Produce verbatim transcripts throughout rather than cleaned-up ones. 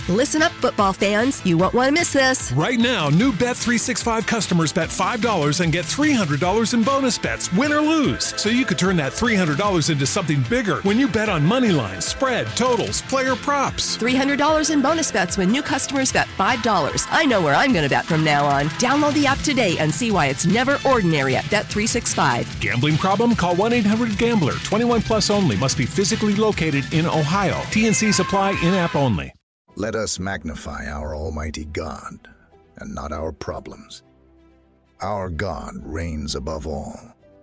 Listen up, football fans. You won't want to miss this. Right now, new Bet three sixty-five customers bet five dollars and get three hundred dollars in bonus bets, win or lose. So you could turn that three hundred dollars into something bigger when you bet on money lines, spread, totals, player props. three hundred dollars in bonus bets when new customers bet five dollars. I know where I'm going to bet from now on. Download the app today and see why it's never ordinary at Bet three sixty-five. Gambling problem? Call one eight hundred gambler. twenty-one plus only. Must be physically located in Ohio. T N C supply in-app only. Let us magnify our Almighty God and not our problems. Our God reigns above all.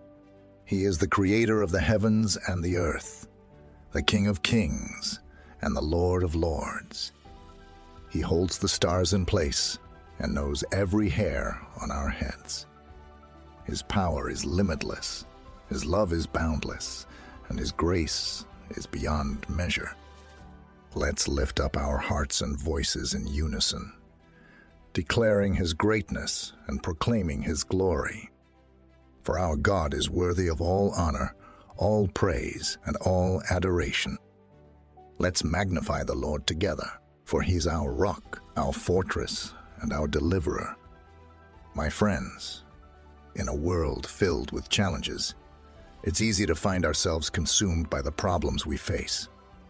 He is the creator of the heavens and the earth, the King of kings and the Lord of lords. He holds the stars in place and knows every hair on our heads. His power is limitless, His love is boundless, and His grace is beyond measure. Let's lift up our hearts and voices in unison, declaring His greatness and proclaiming His glory. For our God is worthy of all honor, all praise, and all adoration. Let's magnify the Lord together, for He's our rock, our fortress, and our deliverer. My friends, in a world filled with challenges, it's easy to find ourselves consumed by the problems we face.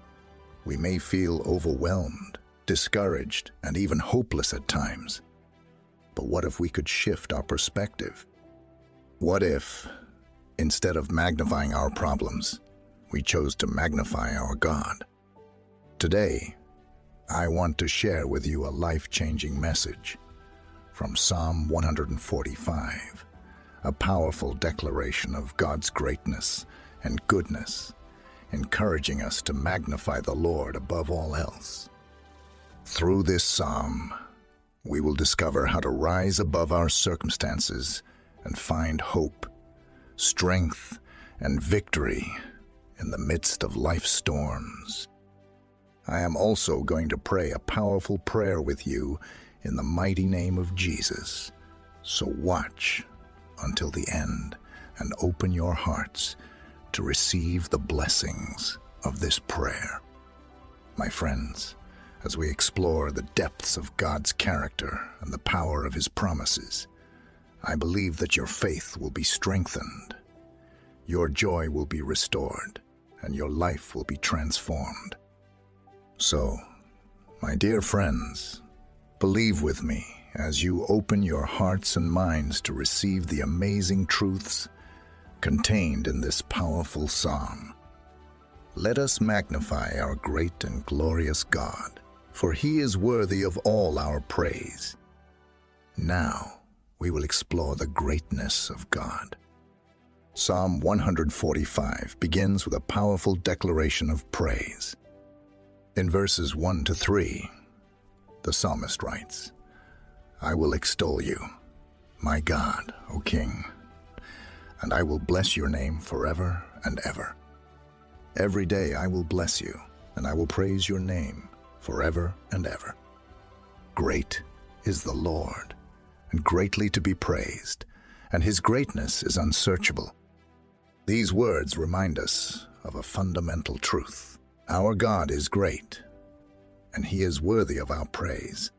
We may feel overwhelmed, discouraged, and even hopeless at times. But what if we could shift our perspective? What if, instead of magnifying our problems, we chose to magnify our God? Today, I want to share with you a life-changing message from Psalm one forty-five, a powerful declaration of God's greatness and goodness, encouraging us to magnify the Lord above all else. Through this psalm, we will discover how to rise above our circumstances and find hope, strength, and victory in the midst of life's storms. I am also going to pray a powerful prayer with you in the mighty name of Jesus. So watch until the end and open your hearts to receive the blessings of this prayer. My friends, as we explore the depths of God's character and the power of His promises, I believe that your faith will be strengthened, your joy will be restored, and your life will be transformed. So, my dear friends, believe with me as you open your hearts and minds to receive the amazing truths contained in this powerful psalm. Let us magnify our great and glorious God, for He is worthy of all our praise. Now, we will explore the greatness of God. Psalm one forty-five begins with a powerful declaration of praise. In verses one to three, the psalmist writes, "I will extol you, my God, O King, and I will bless your name forever and ever. Every day I will bless you, and I will praise your name forever and ever. Great is the Lord, and greatly to be praised, and His greatness is unsearchable." These words remind us of a fundamental truth. Our God is great, and He is worthy of our praise.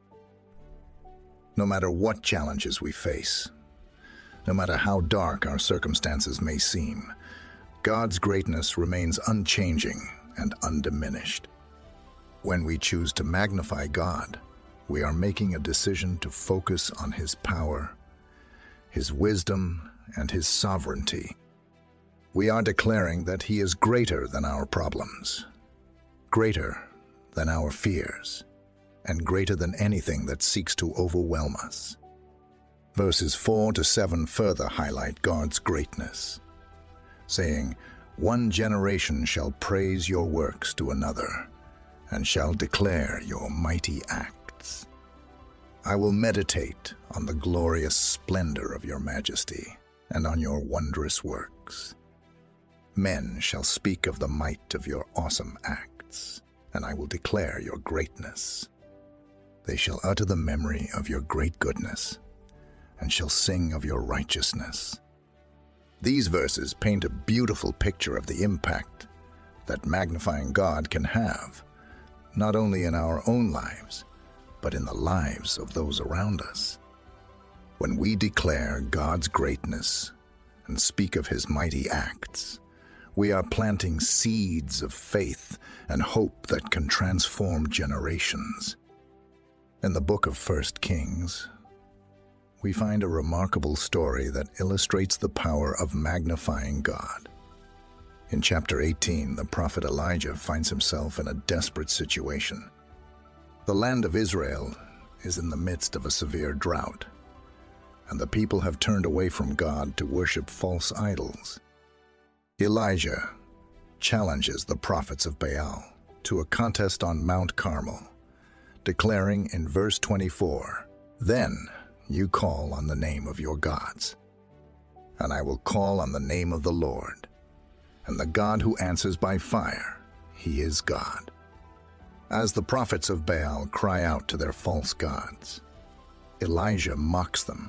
No matter what challenges we face, no matter how dark our circumstances may seem, God's greatness remains unchanging and undiminished. When we choose to magnify God, we are making a decision to focus on His power, His wisdom, and His sovereignty. We are declaring that He is greater than our problems, greater than our fears, and greater than anything that seeks to overwhelm us. Verses four to seven further highlight God's greatness, saying, "One generation shall praise your works to another, and shall declare your mighty acts. I will meditate on the glorious splendor of your majesty, and on your wondrous works. Men shall speak of the might of your awesome acts, and I will declare your greatness. They shall utter the memory of your great goodness, and shall sing of your righteousness." These verses paint a beautiful picture of the impact that magnifying God can have, not only in our own lives, but in the lives of those around us. When we declare God's greatness and speak of his mighty acts, we are planting seeds of faith and hope that can transform generations. In the book of First Kings, we find a remarkable story that illustrates the power of magnifying God. In chapter eighteen, the prophet Elijah finds himself in a desperate situation. The land of Israel is in the midst of a severe drought, and the people have turned away from God to worship false idols. Elijah challenges the prophets of Baal to a contest on Mount Carmel, declaring in verse twenty-four, "Then you call on the name of your gods, and I will call on the name of the Lord, and the God who answers by fire, he is God." As the prophets of Baal cry out to their false gods, Elijah mocks them,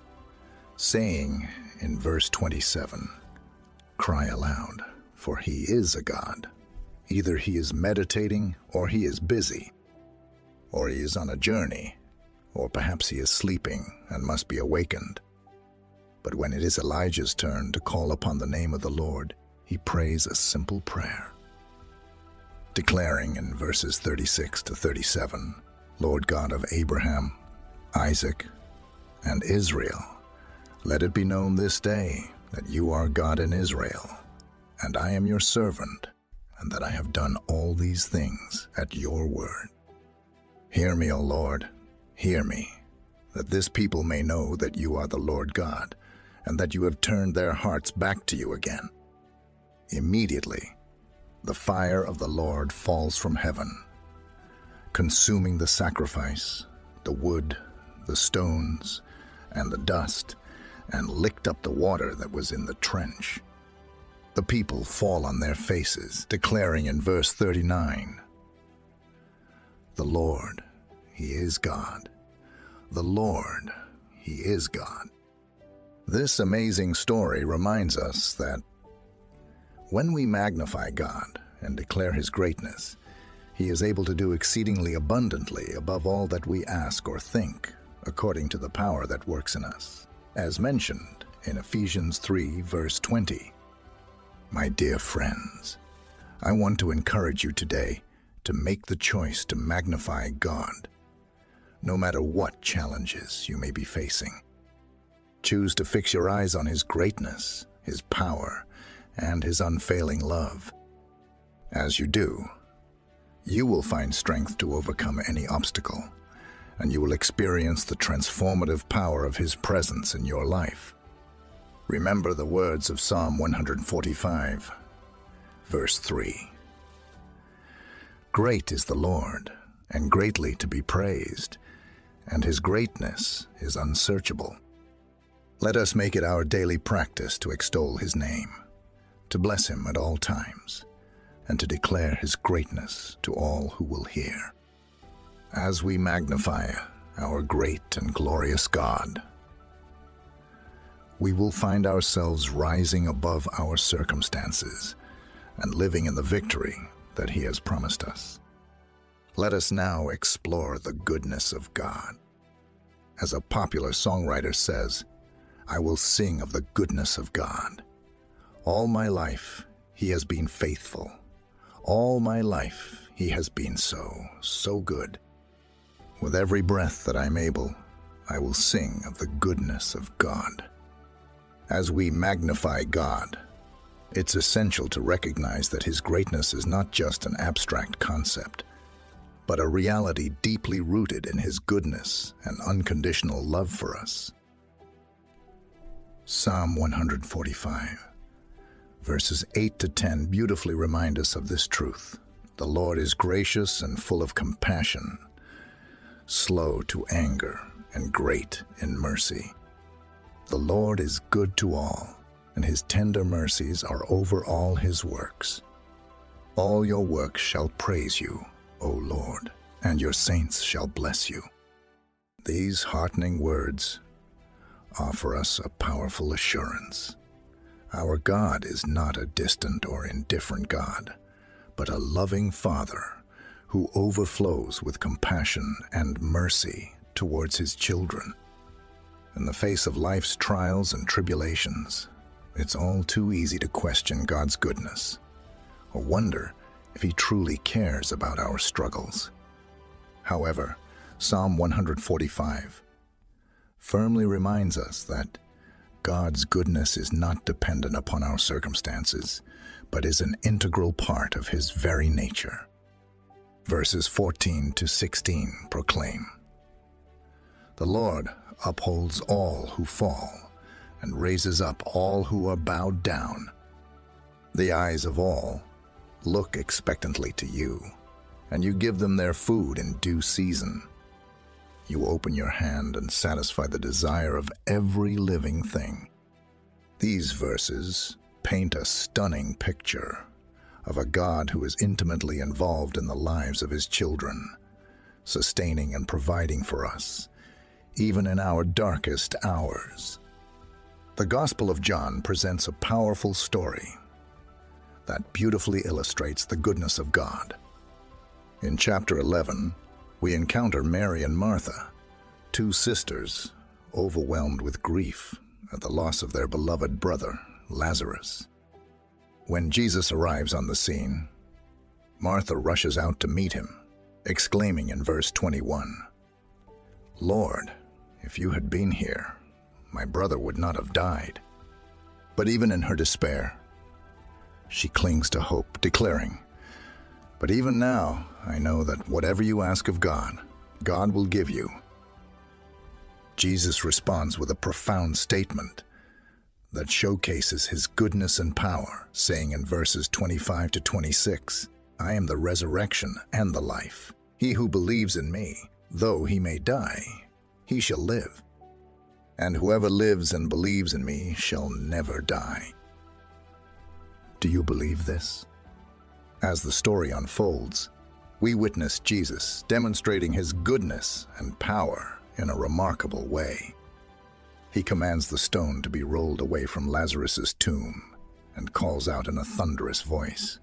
saying in verse twenty-seven, "Cry aloud, for he is a god. Either he is meditating, or he is busy, or he is on a journey, or perhaps he is sleeping and must be awakened." But when it is Elijah's turn to call upon the name of the Lord, he prays a simple prayer, declaring in verses thirty-six to thirty-seven, "Lord God of Abraham, Isaac, and Israel, let it be known this day that you are God in Israel, and I am your servant, and that I have done all these things at your word. Hear me, O Lord, hear me, that this people may know that you are the Lord God, and that you have turned their hearts back to you again." Immediately, the fire of the Lord falls from heaven, consuming the sacrifice, the wood, the stones, and the dust, and licked up the water that was in the trench. The people fall on their faces, declaring in verse thirty-nine, "The Lord, he is God. The Lord, he is God." This amazing story reminds us that when we magnify God and declare his greatness, he is able to do exceedingly abundantly above all that we ask or think, according to the power that works in us, as mentioned in Ephesians three, verse twenty. My dear friends, I want to encourage you today to make the choice to magnify God, no matter what challenges you may be facing. Choose to fix your eyes on his greatness, his power, and his unfailing love. As you do, you will find strength to overcome any obstacle, and you will experience the transformative power of his presence in your life. Remember the words of Psalm one forty-five, verse three. Great is the Lord, and greatly to be praised, and his greatness is unsearchable. Let us make it our daily practice to extol his name, to bless him at all times, and to declare his greatness to all who will hear. As we magnify our great and glorious God, we will find ourselves rising above our circumstances and living in the victory that he has promised us. Let us now explore the goodness of God. As a popular songwriter says, "I will sing of the goodness of God. All my life, he has been faithful. All my life, he has been so, so good. With every breath that I'm able, I will sing of the goodness of God." As we magnify God, it's essential to recognize that his greatness is not just an abstract concept, but a reality deeply rooted in his goodness and unconditional love for us. Psalm one forty-five, verses eight to ten beautifully remind us of this truth. The Lord is gracious and full of compassion, slow to anger, and great in mercy. The Lord is good to all, and his tender mercies are over all his works. All your works shall praise you, O Lord, and your saints shall bless you. These heartening words offer us a powerful assurance. Our God is not a distant or indifferent God, but a loving Father who overflows with compassion and mercy towards his children. In the face of life's trials and tribulations, it's all too easy to question God's goodness or wonder if he truly cares about our struggles. However, Psalm one forty-five firmly reminds us that God's goodness is not dependent upon our circumstances, but is an integral part of his very nature. Verses fourteen to sixteen proclaim, "The Lord upholds all who fall and raises up all who are bowed down. The eyes of all look expectantly to you, and you give them their food in due season. You open your hand and satisfy the desire of every living thing." These verses paint a stunning picture of a God who is intimately involved in the lives of his children, sustaining and providing for us, even in our darkest hours. The Gospel of John presents a powerful story that beautifully illustrates the goodness of God. In chapter eleven, we encounter Mary and Martha, two sisters overwhelmed with grief at the loss of their beloved brother, Lazarus. When Jesus arrives on the scene, Martha rushes out to meet him, exclaiming in verse twenty-one, "Lord, if you had been here, my brother would not have died." But even in her despair, she clings to hope, declaring, "But even now, I know that whatever you ask of God, God will give you." Jesus responds with a profound statement that showcases his goodness and power, saying in verses twenty-five to twenty-six, "I am the resurrection and the life. He who believes in me, though he may die, he shall live. And whoever lives and believes in me shall never die." Do you believe this? As the story unfolds, we witness Jesus demonstrating his goodness and power in a remarkable way. He commands the stone to be rolled away from Lazarus's tomb and calls out in a thunderous voice,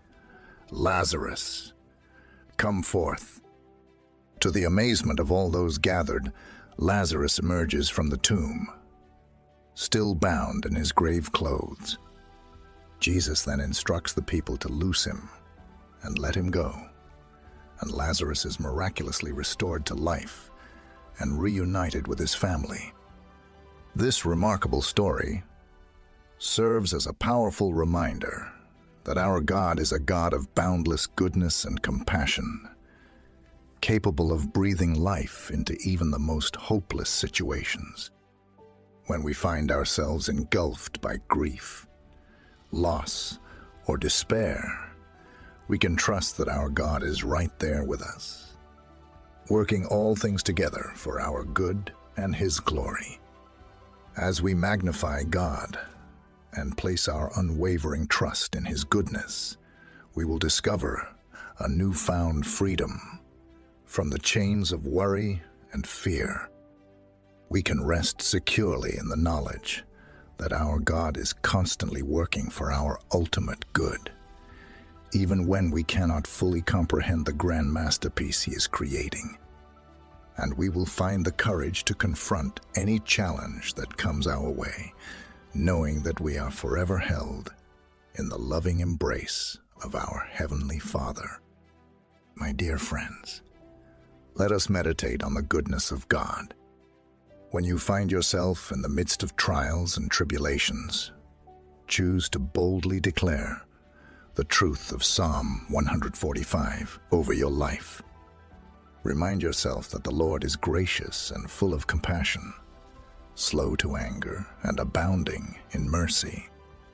"Lazarus, come forth." To the amazement of all those gathered, Lazarus emerges from the tomb, still bound in his grave clothes. Jesus then instructs the people to loose him and let him go, and Lazarus is miraculously restored to life and reunited with his family. This remarkable story serves as a powerful reminder that our God is a God of boundless goodness and compassion, capable of breathing life into even the most hopeless situations. When we find ourselves engulfed by grief, loss, or despair, we can trust that our God is right there with us, working all things together for our good and his glory. As we magnify God and place our unwavering trust in his goodness, we will discover a newfound freedom from the chains of worry and fear. We can rest securely in the knowledge that our God is constantly working for our ultimate good, even when we cannot fully comprehend the grand masterpiece he is creating. And we will find the courage to confront any challenge that comes our way, knowing that we are forever held in the loving embrace of our Heavenly Father. My dear friends, let us meditate on the goodness of God. When you find yourself in the midst of trials and tribulations, choose to boldly declare the truth of Psalm one forty-five over your life. Remind yourself that the Lord is gracious and full of compassion, slow to anger and abounding in mercy.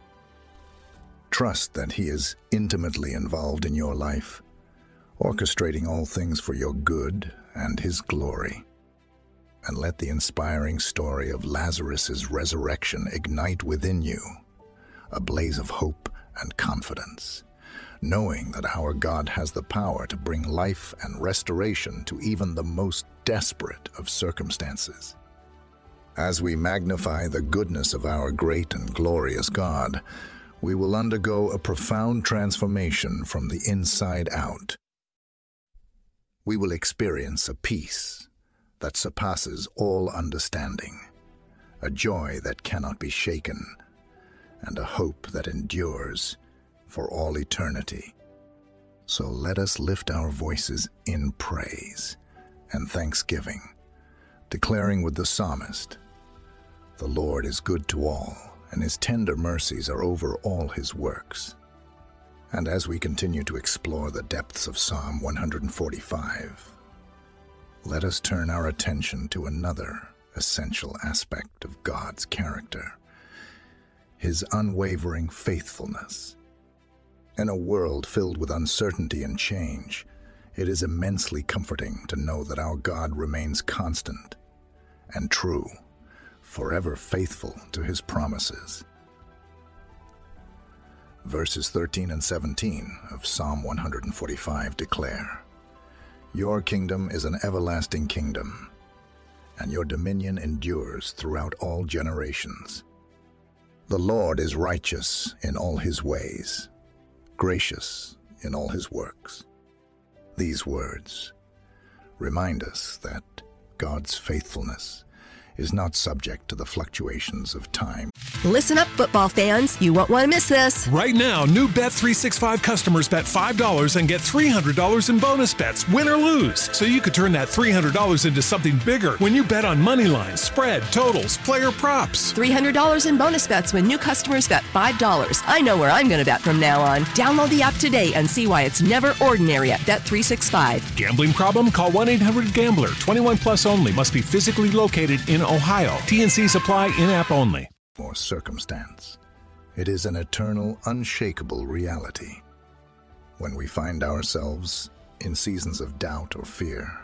Trust that he is intimately involved in your life, orchestrating all things for your good and his glory. And let the inspiring story of Lazarus' resurrection ignite within you a blaze of hope and confidence, knowing that our God has the power to bring life and restoration to even the most desperate of circumstances. As we magnify the goodness of our great and glorious God, we will undergo a profound transformation from the inside out. we will experience a peace that surpasses all understanding, a joy that cannot be shaken, and a hope that endures for all eternity. So let us lift our voices in praise and thanksgiving, declaring with the psalmist, "The Lord is good to all, and his tender mercies are over all his works." And as we continue to explore the depths of Psalm one forty-five, let us turn our attention to another essential aspect of God's character, his unwavering faithfulness. In a world filled with uncertainty and change, it is immensely comforting to know that our God remains constant and true, forever faithful to his promises. Verses thirteen and seventeen of Psalm one forty-five declare, "Your kingdom is an everlasting kingdom, and your dominion endures throughout all generations. The Lord is righteous in all his ways, gracious in all his works." These words remind us that God's faithfulness is not subject to the fluctuations of time. Listen up, football fans. You won't want to miss this. Right now, new Bet three sixty-five customers bet five dollars and get three hundred dollars in bonus bets, win or lose. So you could turn that three hundred dollars into something bigger when you bet on money lines, spread, totals, player props. three hundred dollars in bonus bets when new customers bet five dollars. I know where I'm going to bet from now on. Download the app today and see why it's never ordinary at Bet three sixty-five. Gambling problem? Call one eight hundred gambler. twenty-one plus only. Must be physically located in Ohio. T N C supply in-app only. Or circumstance. It is an eternal, unshakable reality. When we find ourselves in seasons of doubt or fear,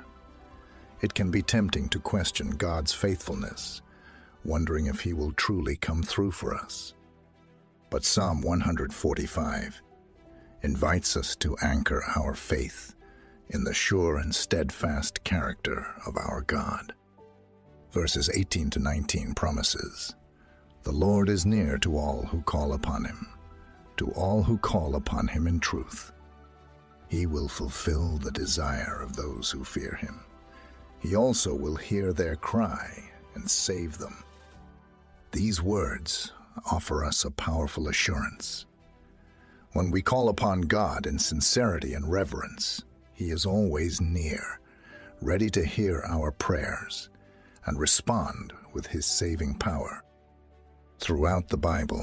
it can be tempting to question God's faithfulness, wondering if he will truly come through for us. But Psalm one forty-five invites us to anchor our faith in the sure and steadfast character of our God. Verses eighteen to nineteen promises, "The Lord is near to all who call upon him, to all who call upon him in truth. He will fulfill the desire of those who fear him. He also will hear their cry and save them." These words offer us a powerful assurance. When we call upon God in sincerity and reverence, he is always near, ready to hear our prayers and respond with his saving power. Throughout the Bible,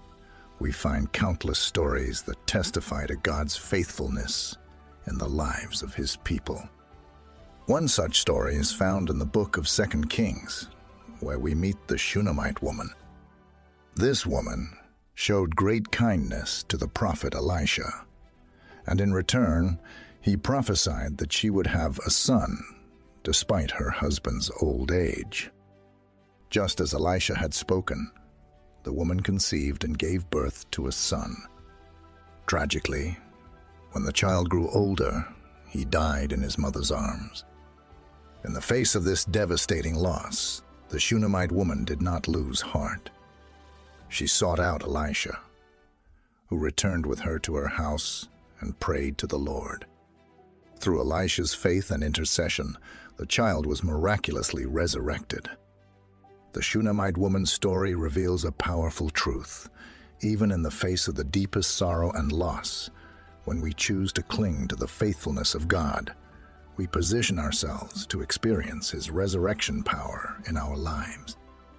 we find countless stories that testify to God's faithfulness in the lives of his people. One such story is found in the book of Second Kings, where we meet the Shunammite woman. This woman showed great kindness to the prophet Elisha, and in return, he prophesied that she would have a son, despite her husband's old age. Just as Elisha had spoken, the woman conceived and gave birth to a son. Tragically, when the child grew older, he died in his mother's arms. In the face of this devastating loss, the Shunammite woman did not lose heart. She sought out Elisha, who returned with her to her house and prayed to the Lord. Through Elisha's faith and intercession, the child was miraculously resurrected. The Shunammite woman's story reveals a powerful truth. Even in the face of the deepest sorrow and loss, when we choose to cling to the faithfulness of God, we position ourselves to experience his resurrection power in our lives.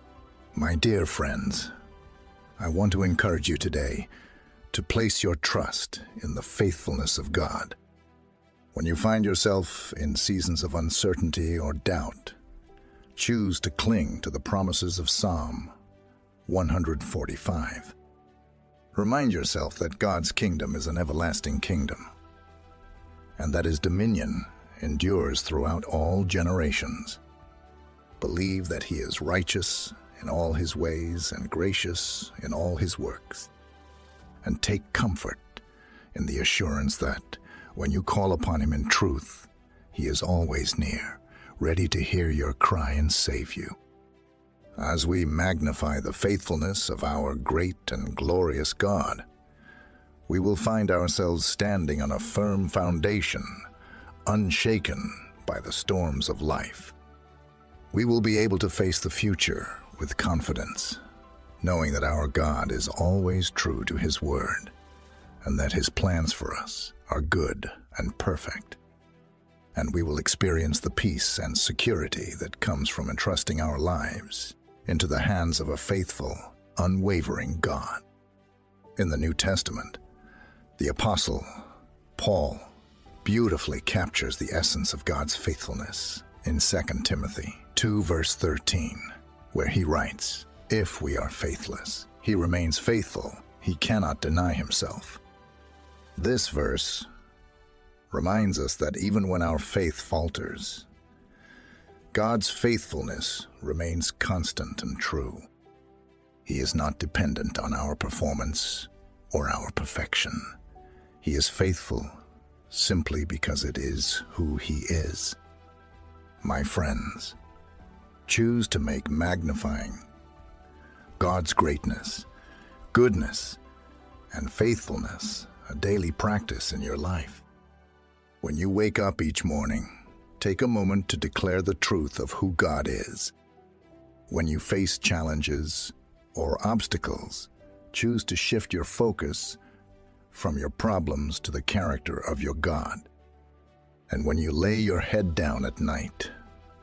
My dear friends, I want to encourage you today to place your trust in the faithfulness of God. When you find yourself in seasons of uncertainty or doubt, choose to cling to the promises of Psalm one forty-five. Remind yourself that God's kingdom is an everlasting kingdom, and that his dominion endures throughout all generations. Believe that he is righteous in all his ways and gracious in all his works, and take comfort in the assurance that when you call upon him in truth, he is always near, ready to hear your cry and save you. As we magnify the faithfulness of our great and glorious God, we will find ourselves standing on a firm foundation, unshaken by the storms of life. We will be able to face the future with confidence, knowing that our God is always true to His word, and that His plans for us are good and perfect. And we will experience the peace and security that comes from entrusting our lives into the hands of a faithful, unwavering God. In the New Testament, the Apostle Paul beautifully captures the essence of God's faithfulness in Second Timothy two verse thirteen, where he writes, "If we are faithless, He remains faithful. He cannot deny Himself." This verse reminds us that even when our faith falters, God's faithfulness remains constant and true. He is not dependent on our performance or our perfection. He is faithful simply because it is who He is. My friends, choose to make magnifying God's greatness, goodness, and faithfulness a daily practice in your life. When you wake up each morning, take a moment to declare the truth of who God is. When you face challenges or obstacles, choose to shift your focus from your problems to the character of your God. And when you lay your head down at night,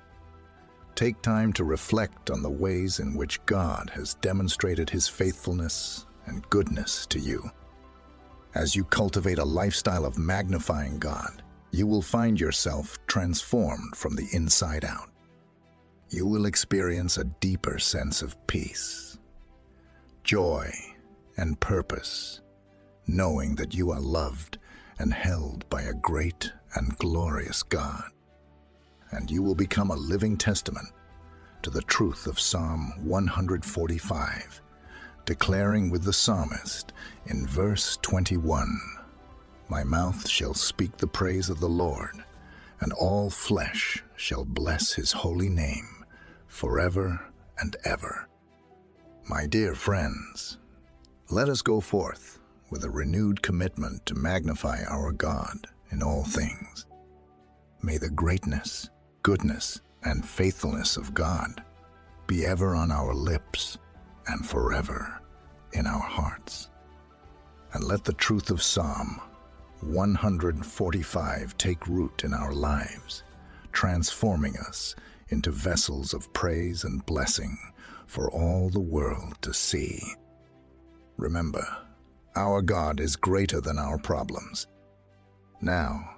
take time to reflect on the ways in which God has demonstrated His faithfulness and goodness to you. As you cultivate a lifestyle of magnifying God, you will find yourself transformed from the inside out. You will experience a deeper sense of peace, joy, and purpose, knowing that you are loved and held by a great and glorious God. And you will become a living testament to the truth of Psalm one forty-five, declaring with the psalmist in verse twenty-one, "My mouth shall speak the praise of the Lord, and all flesh shall bless His holy name forever and ever." My dear friends, let us go forth with a renewed commitment to magnify our God in all things. May the greatness, goodness, and faithfulness of God be ever on our lips and forever in our hearts. And let the truth of Psalm one forty-five take root in our lives, transforming us into vessels of praise and blessing for all the world to see. Remember, our God is greater than our problems. Now,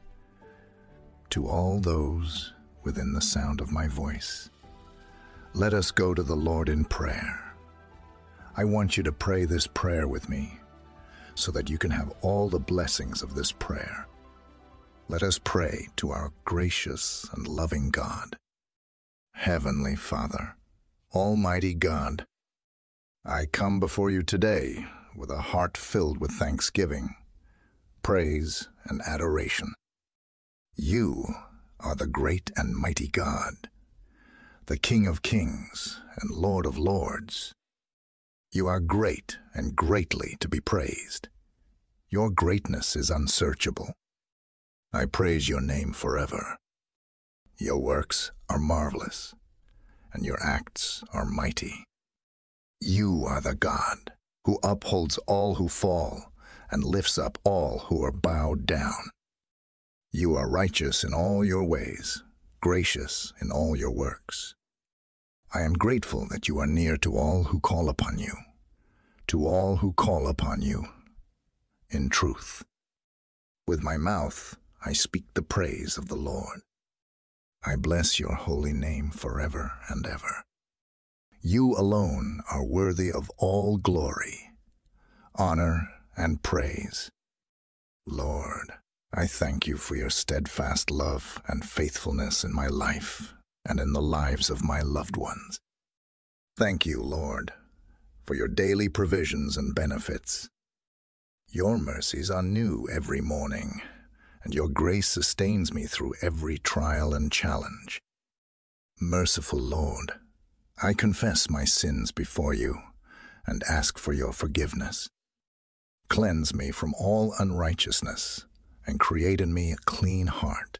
to all those within the sound of my voice, let us go to the Lord in prayer. I want you to pray this prayer with me so that you can have all the blessings of this prayer. Let us pray to our gracious and loving God. Heavenly Father, Almighty God, I come before you today with a heart filled with thanksgiving, praise, and adoration. You are the great and mighty God, the King of kings and Lord of lords. You are great and greatly to be praised. Your greatness is unsearchable. I praise your name forever. Your works are marvelous, and your acts are mighty. You are the God who upholds all who fall and lifts up all who are bowed down. You are righteous in all your ways, gracious in all your works. I am grateful that you are near to all who call upon you, to all who call upon you in truth. With my mouth, I speak the praise of the Lord. I bless your holy name forever and ever. You alone are worthy of all glory, honor, and praise. Lord, I thank you for your steadfast love and faithfulness in my life and in the lives of my loved ones. Thank you, Lord, for your daily provisions and benefits. Your mercies are new every morning, and your grace sustains me through every trial and challenge. Merciful Lord, I confess my sins before you and ask for your forgiveness. Cleanse me from all unrighteousness and create in me a clean heart.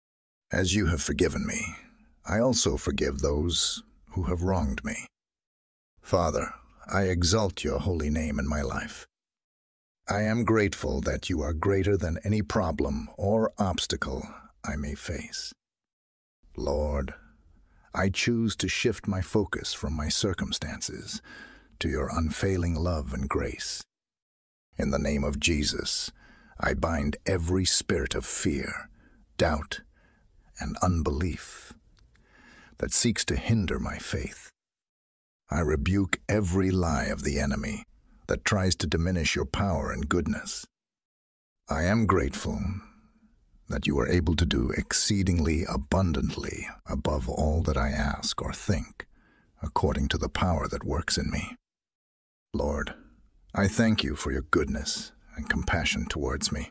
As you have forgiven me, I also forgive those who have wronged me. Father, I exalt your holy name in my life. I am grateful that you are greater than any problem or obstacle I may face. Lord, I choose to shift my focus from my circumstances to your unfailing love and grace. In the name of Jesus, I bind every spirit of fear, doubt, and unbelief that seeks to hinder my faith. I rebuke every lie of the enemy that tries to diminish your power and goodness. I am grateful that you are able to do exceedingly abundantly above all that I ask or think, according to the power that works in me. Lord, I thank you for your goodness and compassion towards me.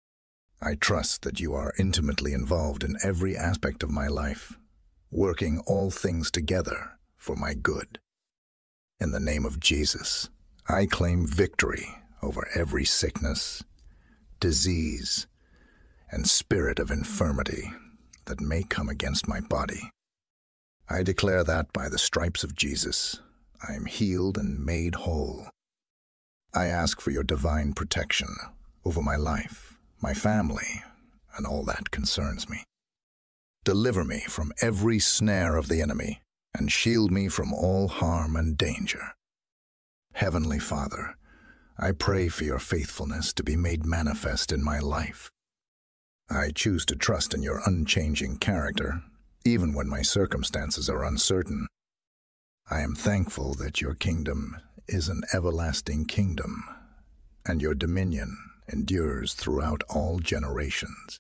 I trust that you are intimately involved in every aspect of my life, working all things together for my good. In the name of Jesus, I claim victory over every sickness, disease, and spirit of infirmity that may come against my body. I declare that by the stripes of Jesus, I am healed and made whole. I ask for your divine protection over my life, my family, and all that concerns me. Deliver me from every snare of the enemy and shield me from all harm and danger. Heavenly Father, I pray for your faithfulness to be made manifest in my life. I choose to trust in your unchanging character, even when my circumstances are uncertain. I am thankful that your kingdom is an everlasting kingdom, and your dominion endures throughout all generations.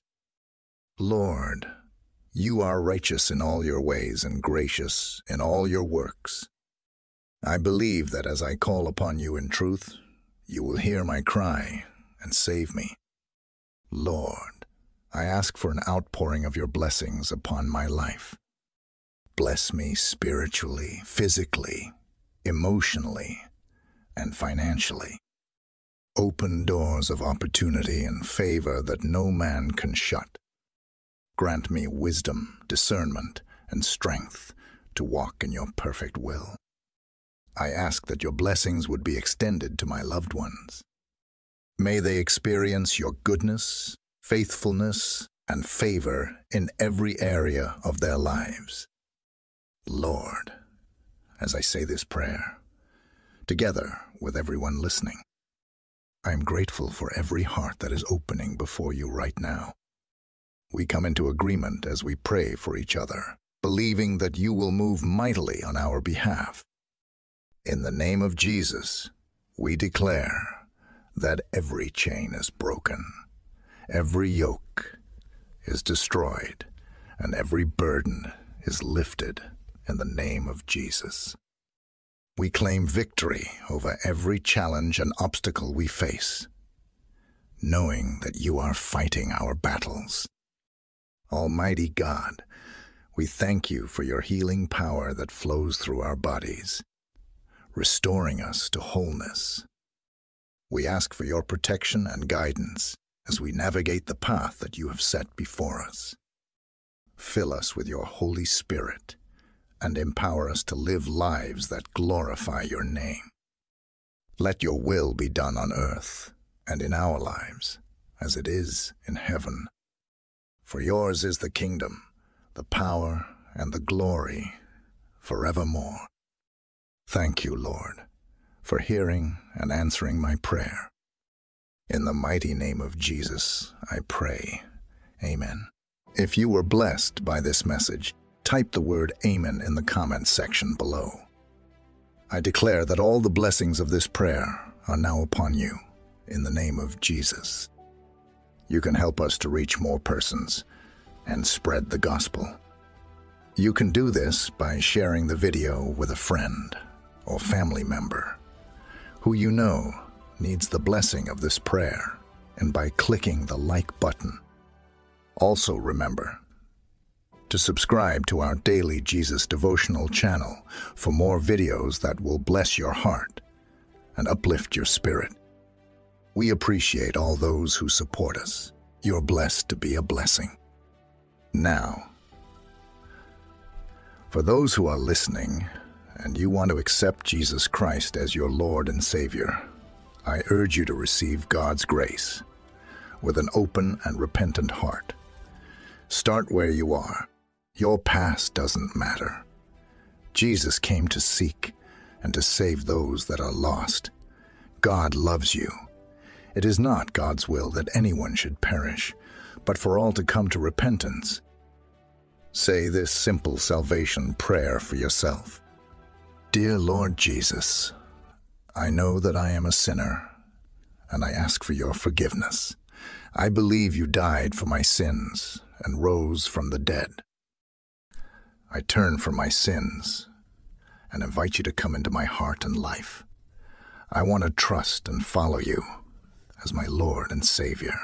Lord, you are righteous in all your ways and gracious in all your works. I believe that as I call upon you in truth, you will hear my cry and save me. Lord, I ask for an outpouring of your blessings upon my life. Bless me spiritually, physically, emotionally, and financially. Open doors of opportunity and favor that no man can shut. Grant me wisdom, discernment, and strength to walk in your perfect will. I ask that your blessings would be extended to my loved ones. May they experience your goodness, faithfulness, and favor in every area of their lives. Lord, as I say this prayer, together with everyone listening, I am grateful for every heart that is opening before you right now. We come into agreement as we pray for each other, believing that you will move mightily on our behalf. In the name of Jesus, we declare that every chain is broken, every yoke is destroyed, and every burden is lifted in the name of Jesus. We claim victory over every challenge and obstacle we face, knowing that you are fighting our battles. Almighty God, we thank you for your healing power that flows through our bodies, restoring us to wholeness. We ask for your protection and guidance as we navigate the path that you have set before us. Fill us with your Holy Spirit and empower us to live lives that glorify your name. Let your will be done on earth and in our lives as it is in heaven. For yours is the kingdom, the power, and the glory forevermore. Thank you, Lord, for hearing and answering my prayer. In the mighty name of Jesus, I pray. Amen. If you were blessed by this message, type the word Amen in the comments section below. I declare that all the blessings of this prayer are now upon you, in the name of Jesus. You can help us to reach more persons and spread the gospel. You can do this by sharing the video with a friend or family member who you know needs the blessing of this prayer, and by clicking the like button. Also remember to subscribe to our daily Jesus devotional channel for more videos that will bless your heart and uplift your spirit. We appreciate all those who support us. You're blessed to be a blessing. Now, for those who are listening and you want to accept Jesus Christ as your Lord and Savior, I urge you to receive God's grace with an open and repentant heart. Start where you are. Your past doesn't matter. Jesus came to seek and to save those that are lost. God loves you. It is not God's will that anyone should perish, but for all to come to repentance. Say this simple salvation prayer for yourself. Dear Lord Jesus, I know that I am a sinner, and I ask for your forgiveness. I believe you died for my sins and rose from the dead. I turn from my sins and invite you to come into my heart and life. I want to trust and follow you as my Lord and Savior.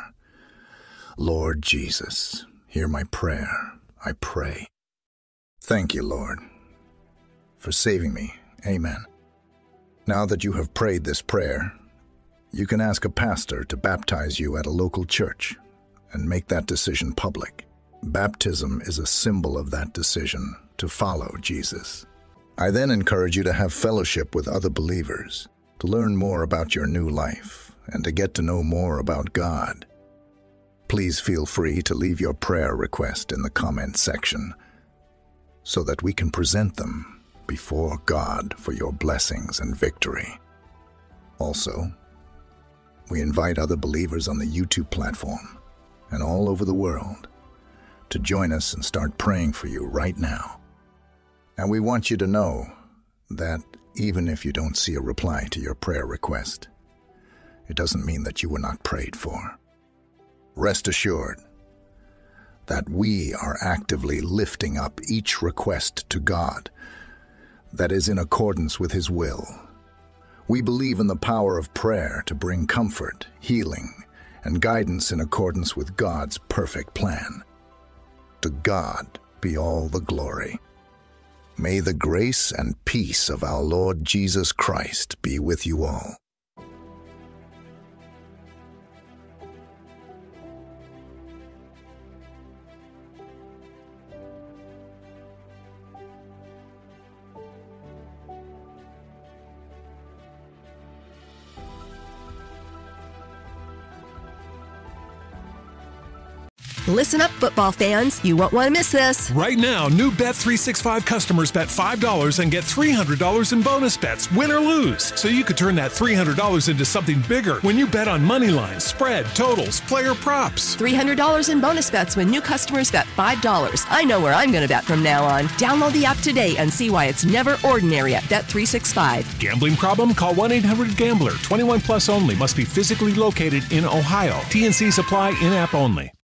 Lord Jesus, hear my prayer, I pray. Thank you, Lord, for saving me. Amen. Now that you have prayed this prayer, you can ask a pastor to baptize you at a local church and make that decision public. Baptism is a symbol of that decision to follow Jesus. I then encourage you to have fellowship with other believers, to learn more about your new life, and to get to know more about God. Please feel free to leave your prayer request in the comment section so that we can present them before God for your blessings and victory. Also, we invite other believers on the YouTube platform and all over the world to join us and start praying for you right now. And we want you to know that even if you don't see a reply to your prayer request, it doesn't mean that you were not prayed for. Rest assured that we are actively lifting up each request to God that is in accordance with His will. We believe in the power of prayer to bring comfort, healing, and guidance in accordance with God's perfect plan. To God be all the glory. May the grace and peace of our Lord Jesus Christ be with you all. Listen up, football fans. You won't want to miss this. Right now, new Bet three sixty-five customers bet five dollars and get three hundred dollars in bonus bets, win or lose. So you could turn that three hundred dollars into something bigger when you bet on money lines, spread, totals, player props. three hundred dollars in bonus bets when new customers bet five dollars. I know where I'm going to bet from now on. Download the app today and see why it's never ordinary at Bet three sixty-five. Gambling problem? Call one eight hundred gambler. twenty-one plus only. Must be physically located in Ohio. T and C's apply in-app only.